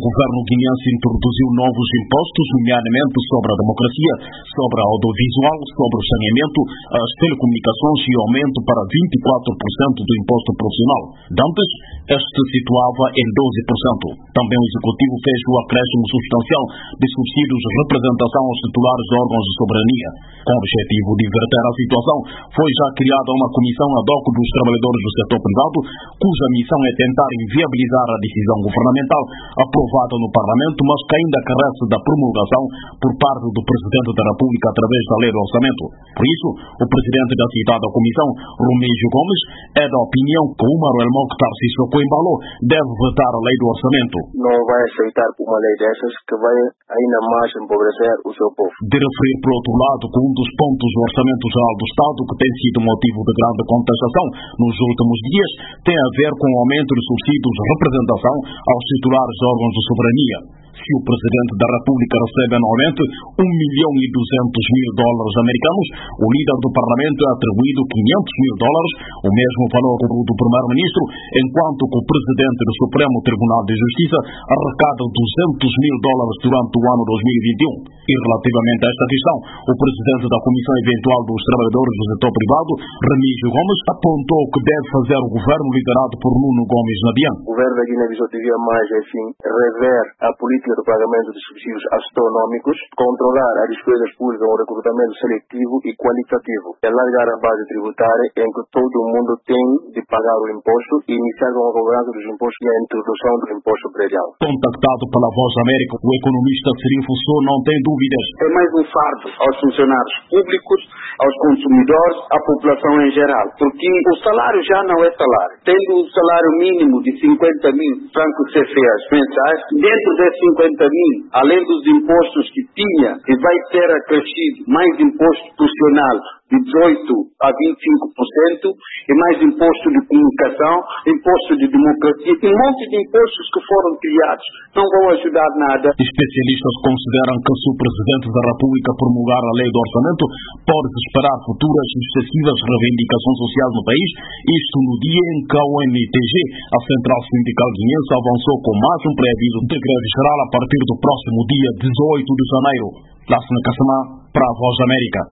governo guineense introduziu novos impostos, nomeadamente sobre a democracia, sobre a audiovisual, sobre o saneamento, as telecomunicações e aumento para 24% do imposto profissional. Dantes, este se situava em 12%. Também o Executivo fez o acréscimo substancial de subsídios de representação aos titulares de órgãos de soberania. Com o objetivo de inverter a situação, foi já criada uma comissão ad hoc dos trabalhadores do setor privado, cuja missão é tentar inviabilizar a decisão governamental aprovada no Parlamento, mas que ainda carece da promulgação por parte do Presidente da República através da Lei do Orçamento. Por isso, o Presidente da citada comissão, Remígio Gomes, é da opinião que o Manuel Mokhtar Sissoko Embalo deve vetar a Lei do Orçamento. Não vai aceitar uma lei dessas que vai ainda mais empobrecer o seu povo. De referir, por outro lado, que um dos pontos do Orçamento Geral do Estado que tem sido motivo de grande contestação nos últimos dias tem a ver com o aumento de subsídios de representação aos titulares de órgãos de soberania. Se o Presidente da República recebe anualmente $1,2 milhão americanos, o líder do Parlamento é atribuído $500 mil, o mesmo valor do Primeiro-Ministro, enquanto que o Presidente do Supremo Tribunal de Justiça arrecada $200 mil durante o ano 2021. E relativamente a esta questão, o Presidente da Comissão Eventual dos Trabalhadores do Setor Privado, Remígio Gomes, apontou que deve fazer o governo liderado por Nuno Gomes Nadian. O governo da Guiné-Bissau devia mais, assim, rever a política do pagamento de subsídios astronômicos, controlar as despesas públicas, um recrutamento seletivo e qualitativo, alargar a base tributária em que todo mundo tem de pagar o imposto e iniciar com a cobrança dos impostos e a introdução do imposto predial. Contactado pela Voz América, o economista Cirilo Fussou não tem dúvidas. É mais um fardo aos funcionários públicos, aos consumidores, à população em geral, porque o salário já não é salário. Tendo o salário mínimo de 50 mil francos CFAs mensais, dentro desses 50 mil, além dos impostos que tinha, e vai ter acrescido mais imposto profissional de 18% a 25%, e mais imposto de comunicação, imposto de democracia, e um monte de impostos que foram criados, não vão ajudar nada. Especialistas consideram que se o Presidente da República promulgar a Lei do Orçamento, pode esperar futuras e excessivas reivindicações sociais no país, isto no dia em que a OMTG, a Central Sindical Guinense, avançou com mais um pré-aviso de greve geral a partir do próximo dia 18 de janeiro. Lássina Kassamá, para a Voz da América.